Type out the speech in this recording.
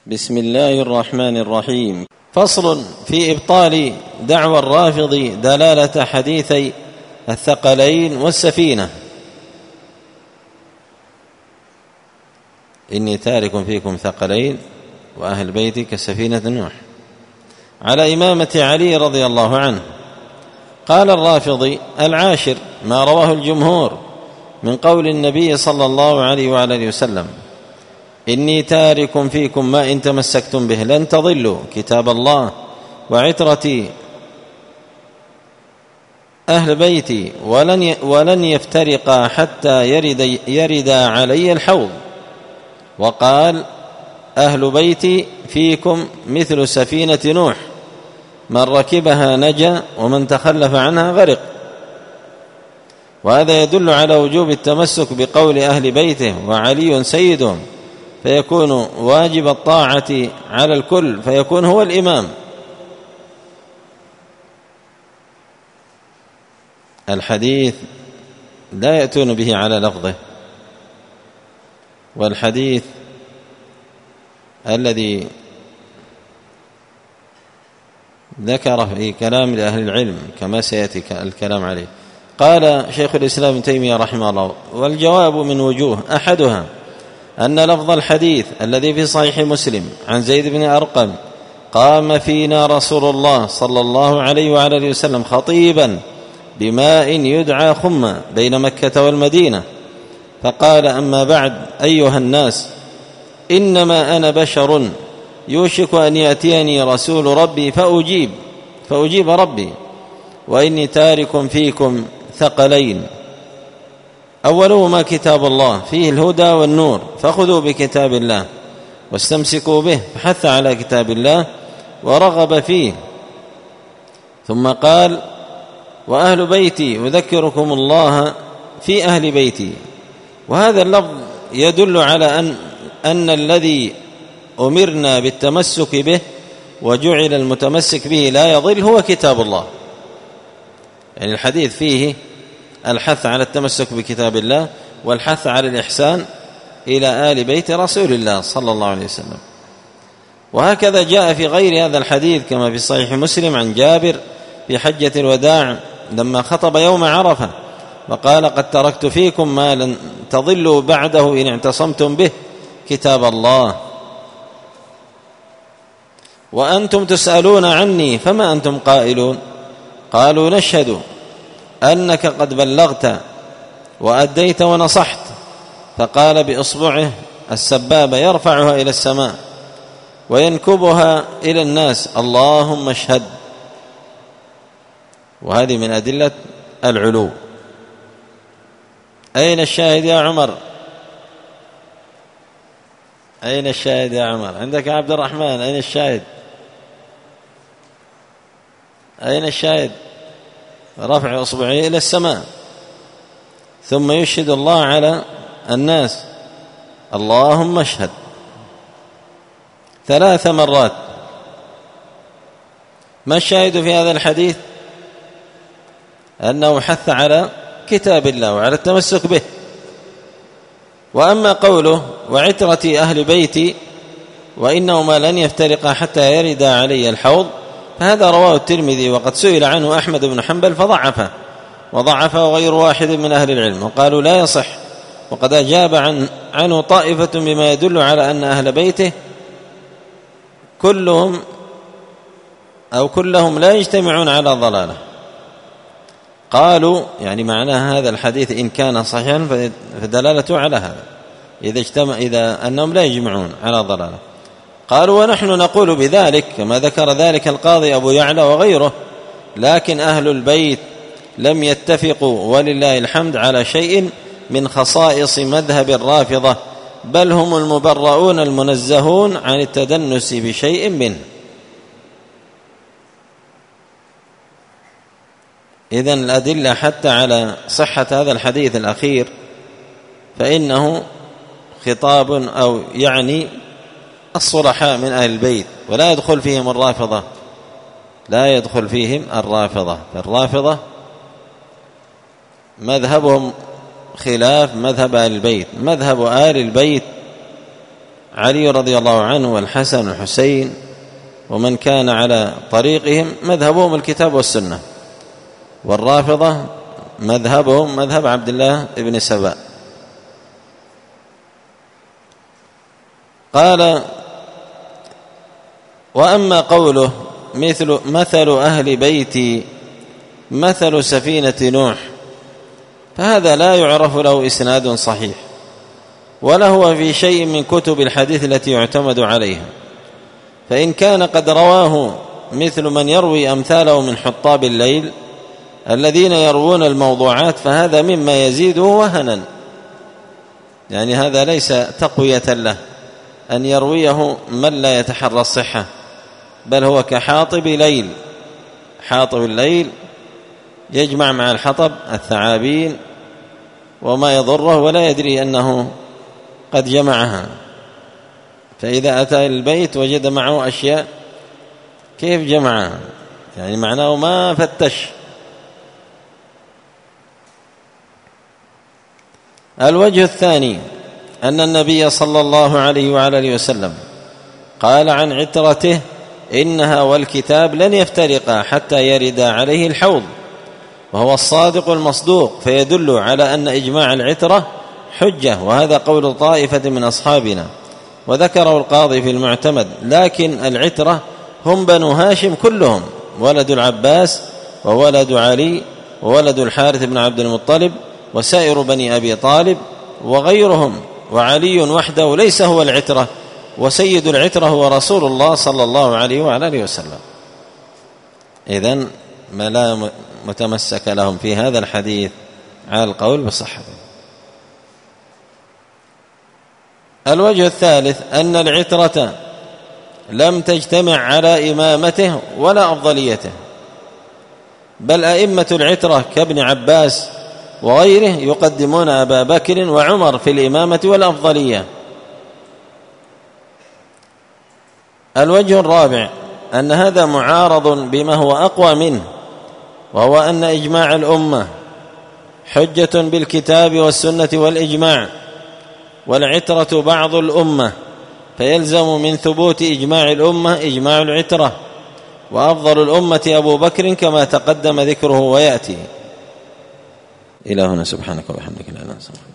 بسم الله الرحمن الرحيم. فصل في إبطال دعوى الرافض دلالة حديثي الثقلين والسفينة. إني تارك فيكم ثقلين وأهل بيتي كسفينة نوح على إمامة علي رضي الله عنه. قال الرافضي: العاشر ما رواه الجمهور من قول النبي صلى الله عليه وعلى وسلم: إني تارك فيكم ما إن تمسكتم به لن تضلوا كتاب الله وعترتي أهل بيتي ولن يفترقا حتى يرد علي الحوض. وقال: أهل بيتي فيكم مثل سفينة نوح، من ركبها نجا ومن تخلف عنها غرق. وهذا يدل على وجوب التمسك بقول أهل بيته، وعلي سيدهم، فيكون واجب الطاعة على الكل، فيكون هو الإمام. الحديث لا يأتون به على لفظه، والحديث الذي ذكر في كلام لأهل العلم كما سيأتي الكلام عليه. قال شيخ الإسلام ابن تيمية رحمه الله: والجواب من وجوه، أحدها أن لفظ الحديث الذي في صحيح مسلم عن زيد بن أرقم: قام فينا رسول الله صلى الله عليه وعلى وسلم خطيبا بماء يدعى خمة بين مكة والمدينة، فقال: أما بعد أيها الناس، إنما أنا بشر يوشك أن يأتيني رسول ربي فأجيب ربي، وإني تارك فيكم ثقلين، أولهما كتاب الله فيه الهدى والنور، فخذوا بكتاب الله واستمسكوا به، فحث على كتاب الله ورغب فيه. ثم قال: وأهل بيتي أذكركم الله في أهل بيتي. وهذا اللفظ يدل على أن الذي أمرنا بالتمسك به وجعل المتمسك به لا يضل هو كتاب الله. يعني الحديث فيه الحث على التمسك بكتاب الله والحث على الإحسان إلى آل بيت رسول الله صلى الله عليه وسلم. وهكذا جاء في غير هذا الحديث كما في صحيح مسلم عن جابر في حجة الوداع لما خطب يوم عرفة وقال: قد تركت فيكم ما لن تضلوا بعده إن اعتصمتم به، كتاب الله. وأنتم تسألون عني فما أنتم قائلون؟ قالوا: نشهد أنك قد بلغت وأديت ونصحت. فقال بإصبعه السبابة يرفعها إلى السماء وينكبها إلى الناس: اللهم اشهد. وهذه من أدلة العلو. أين الشاهد يا عمر؟ أين الشاهد يا عمر؟ عندك عبد الرحمن، أين الشاهد؟ أين الشاهد؟ رفع إصبعه إلى السماء ثم يشهد الله على الناس: اللهم اشهد، 3 مرات. ما الشاهد في هذا الحديث؟ أنه حث على كتاب الله وعلى التمسك به. وأما قوله: وعترتي أهل بيتي وإنهما لن يفترقا حتى يرد علي الحوض، فهذا رواه الترمذي، وقد سئل عنه أحمد بن حنبل وضعفه غير واحد من أهل العلم وقالوا لا يصح. وقد أجاب عنه طائفة بما يدل على أن أهل بيته كلهم لا يجتمعون على ضلاله. قالوا يعني معنى هذا الحديث إن كان صحيحا فدلالته على هذا، إذا أنهم لا يجمعون على ضلاله. قالوا: ونحن نقول بذلك كما ذكر ذلك القاضي أبو يعلى وغيره، لكن أهل البيت لم يتفقوا ولله الحمد على شيء من خصائص مذهب الرافضة، بل هم المبرؤون المنزهون عن التدنس بشيء منه. إذن الأدلة حتى على صحة هذا الحديث الأخير فإنه خطاب أو يعني الصلحاء من أهل البيت، ولا يدخل فيهم الرافضة، فالرافضة مذهبهم خلاف مذهب أهل البيت. مذهب آل البيت علي رضي الله عنه والحسن والحسين ومن كان على طريقهم مذهبهم الكتاب والسنة، والرافضة مذهبهم مذهب عبد الله بن سبأ. قال: وأما قوله مثل أهل بيتي مثل سفينة نوح، فهذا لا يعرف له إسناد صحيح، ولا هو في شيء من كتب الحديث التي يعتمد عليها، فإن كان قد رواه مثل من يروي أمثاله من حطاب الليل الذين يروون الموضوعات، فهذا مما يزيده وهنا، يعني هذا ليس تقوية له أن يرويه من لا يتحرى الصحة، بل هو كحاطب ليل. حاطب الليل يجمع مع الحطب الثعابين وما يضره ولا يدري أنه قد جمعها، فإذا أتى البيت وجد معه أشياء كيف جمعها، يعني معناه ما فتش. الوجه الثاني أن النبي صلى الله عليه وعلى آله وسلم قال عن عترته: إنها والكتاب لن يفترقا حتى يرد عليه الحوض، وهو الصادق المصدوق، فيدل على أن إجماع العترة حجة، وهذا قول طائفة من أصحابنا، وذكره القاضي في المعتمد. لكن العترة هم بنو هاشم كلهم، ولد العباس وولد علي وولد الحارث بن عبد المطلب وسائر بني أبي طالب وغيرهم، وعلي وحده ليس هو العترة، وسيد العترة هو رسول الله صلى الله عليه وعلى آله وسلم. إذن ما لا متمسك لهم في هذا الحديث على القول بصحته. الوجه الثالث أن العترة لم تجتمع على إمامته ولا أفضليته، بل أئمة العترة كابن عباس وغيره يقدمون أبا بكر وعمر في الإمامة والأفضلية. الوجه الرابع أن هذا معارض بما هو أقوى منه، وهو أن إجماع الأمة حجة بالكتاب والسنة والإجماع، والعترة بعض الأمة، فيلزم من ثبوت إجماع الأمة إجماع العترة، وأفضل الأمة أبو بكر كما تقدم ذكره ويأتي. إلى هنا، سبحانك وبحمدك لا إله إلا أنت.